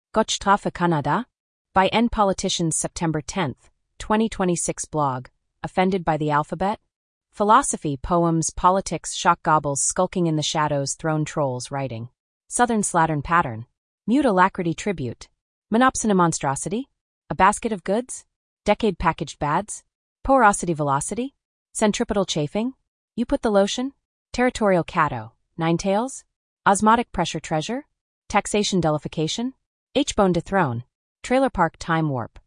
Gottstrafe Kanada? By N Politicians September 10, 2026 blog. Offended by the alphabet? Philosophy, poems, politics, shock gobbles, skulking in the shadows, throne trolls, writing. Southern slattern pattern. Mute alacrity tribute. Monopsony monstrosity? A basket of goods? Decade packaged bads? Porosity velocity? Centripetal chafing? You put the lotion? Territorial catto. Nine tails? Osmotic pressure treasure? Taxation dullification? H-bone dethrone. Trailer park time warp.